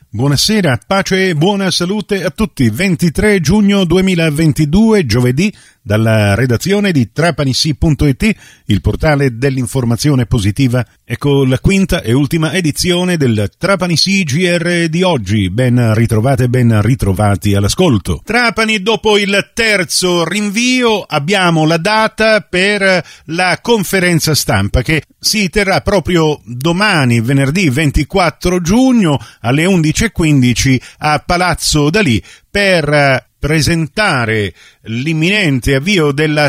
Buonasera, pace e buona salute a tutti. 23 giugno 2022, giovedì, dalla redazione di trapanisi.it, il portale dell'informazione positiva. Ecco la quinta e ultima edizione del Trapanisi GR di oggi. Ben ritrovate, ben ritrovati all'ascolto. Trapani, dopo il terzo rinvio, abbiamo la data per la conferenza stampa che si terrà proprio domani, venerdì 24 giugno, alle 11:15 a Palazzo Dalì per presentare l'imminente avvio della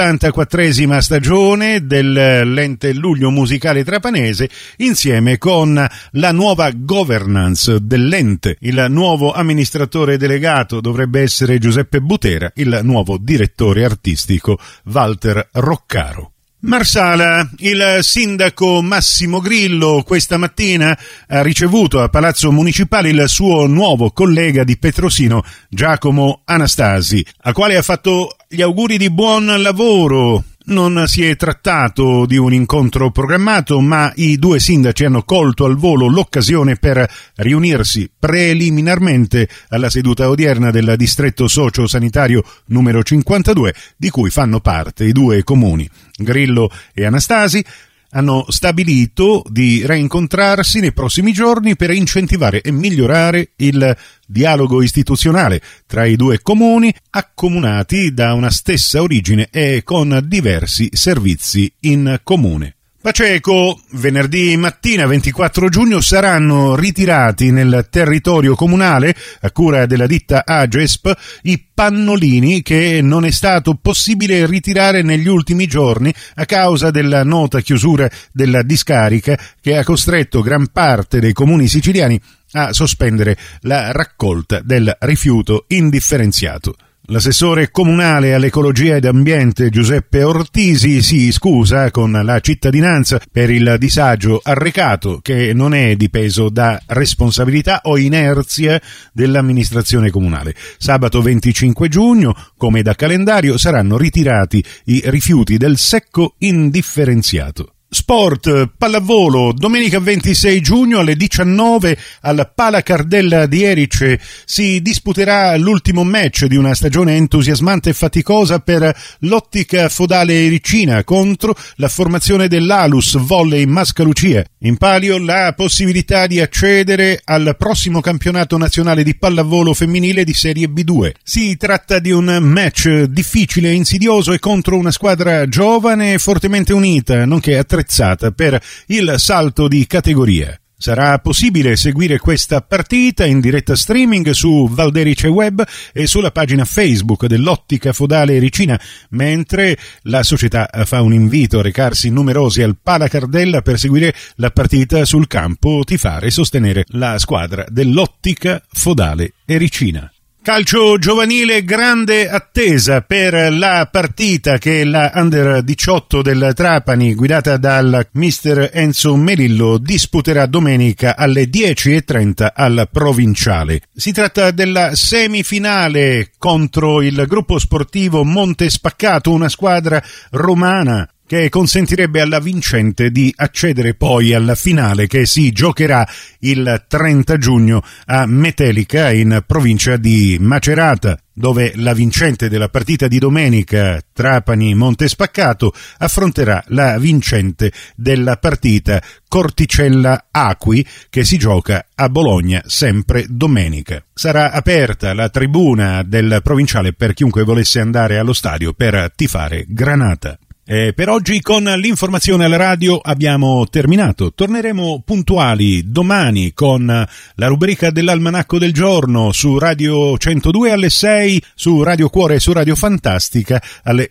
74esima stagione dell'ente Luglio Musicale Trapanese insieme con la nuova governance dell'ente. Il nuovo amministratore delegato dovrebbe essere Giuseppe Butera, il nuovo direttore artistico Walter Roccaro. Marsala, il sindaco Massimo Grillo questa mattina ha ricevuto a Palazzo Municipale il suo nuovo collega di Petrosino, Giacomo Anastasi, al quale ha fatto gli auguri di buon lavoro. Non si è trattato di un incontro programmato, ma i due sindaci hanno colto al volo l'occasione per riunirsi preliminarmente alla seduta odierna del distretto socio-sanitario numero 52, di cui fanno parte i due comuni. Grillo e Anastasi hanno stabilito di reincontrarsi nei prossimi giorni per incentivare e migliorare il dialogo istituzionale tra i due comuni, accomunati da una stessa origine e con diversi servizi in comune. Paceco, venerdì mattina 24 giugno saranno ritirati nel territorio comunale, a cura della ditta Agesp, i pannolini che non è stato possibile ritirare negli ultimi giorni a causa della nota chiusura della discarica che ha costretto gran parte dei comuni siciliani a sospendere la raccolta del rifiuto indifferenziato. L'assessore comunale all'ecologia ed ambiente Giuseppe Ortisi si scusa con la cittadinanza per il disagio arrecato che non è dipeso da responsabilità o inerzia dell'amministrazione comunale. Sabato 25 giugno, come da calendario, saranno ritirati i rifiuti del secco indifferenziato. Sport, pallavolo, domenica 26 giugno alle 19 al Pala Cardella di Erice si disputerà l'ultimo match di una stagione entusiasmante e faticosa per l'Ottica Fodale Ericina contro la formazione dell'Alus Volley Mascalucia. In palio la possibilità di accedere al prossimo campionato nazionale di pallavolo femminile di Serie B2. Si tratta di un match difficile e insidioso e contro una squadra giovane e fortemente unita, nonché attrezzata per il salto di categoria. Sarà possibile seguire questa partita in diretta streaming su Valderice Web e sulla pagina Facebook dell'Ottica Fodale Ericina, mentre la società fa un invito a recarsi numerosi al Pala Cardella per seguire la partita sul campo, tifare e sostenere la squadra dell'Ottica Fodale Ericina. Calcio giovanile, grande attesa per la partita che la Under 18 del Trapani, guidata dal mister Enzo Melillo, disputerà domenica alle 10:30 al Provinciale. Si tratta della semifinale contro il gruppo sportivo Monte Spaccato, una squadra romana che consentirebbe alla vincente di accedere poi alla finale che si giocherà il 30 giugno a Metelica in provincia di Macerata, dove la vincente della partita di domenica Trapani-Monte Spaccato affronterà la vincente della partita Corticella-Acqui che si gioca a Bologna sempre domenica. Sarà aperta la tribuna del Provinciale per chiunque volesse andare allo stadio per tifare Granata. E per oggi con l'informazione alla radio abbiamo terminato. Torneremo puntuali domani con la rubrica dell'Almanacco del giorno su Radio 102 alle 6, su Radio Cuore e su Radio Fantastica alle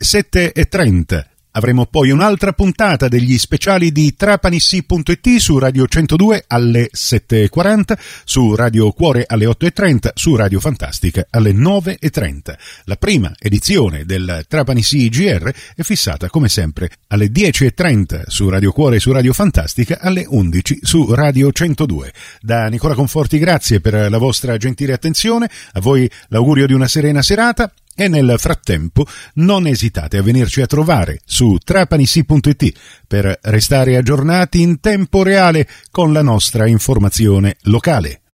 7:30. Avremo poi un'altra puntata degli speciali di trapanisi.it su Radio 102 alle 7:40, su Radio Cuore alle 8:30, su Radio Fantastica alle 9:30. La prima edizione del Trapanisi GR è fissata come sempre alle 10:30 su Radio Cuore e su Radio Fantastica, alle 11 su Radio 102. Da Nicola Conforti grazie per la vostra gentile attenzione, a voi l'augurio di una serena serata. E nel frattempo non esitate a venirci a trovare su trapanisi.it per restare aggiornati in tempo reale con la nostra informazione locale.